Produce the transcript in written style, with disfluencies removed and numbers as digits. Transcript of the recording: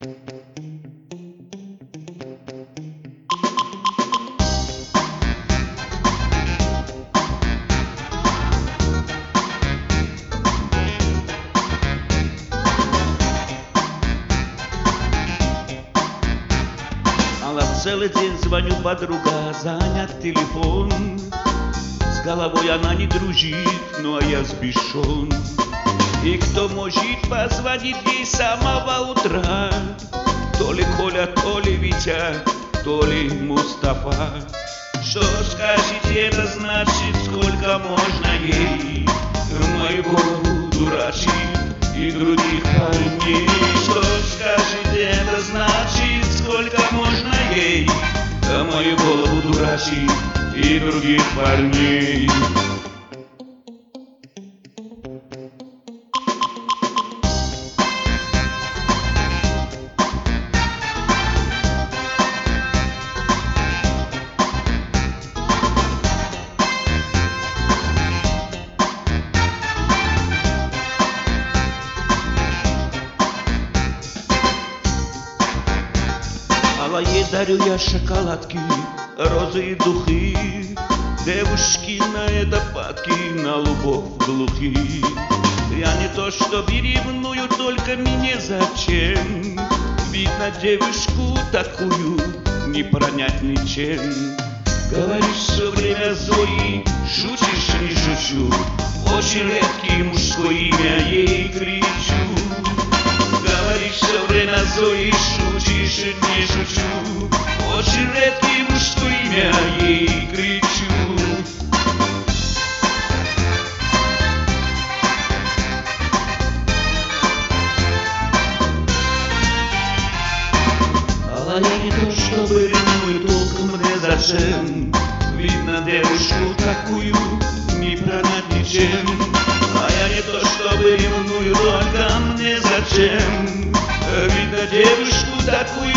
Целый день звоню, подруга, занят телефон. С головой она не дружит, ну а я сбешен. И кто может позвонить ей с самого утра? То ли Коля, то ли Витя, то ли Мустафа. Что скажете, это значит, сколько можно ей мою голову дурачить и других парней? Что скажете, это значит, сколько можно ей мою голову дурачить и других парней? Ей дарю я шоколадки, розы и духи. Девушки на это падки, на любовь глухи. Я не то что ревную, только мне зачем? Видно девушку такую не пронять ничем. Говоришь все время Зои, шутишь, не шучу. Очень редкий мужское имя ей кричу. Говоришь все время Зои, шутишь, не шучу. Очень редкий мужское имя ей кричу. А я не то чтобы ревную, толком мне зачем? Видно девушку такую не пронять ничем. А я не то чтобы ревную, только мне зачем? Видно девушку такую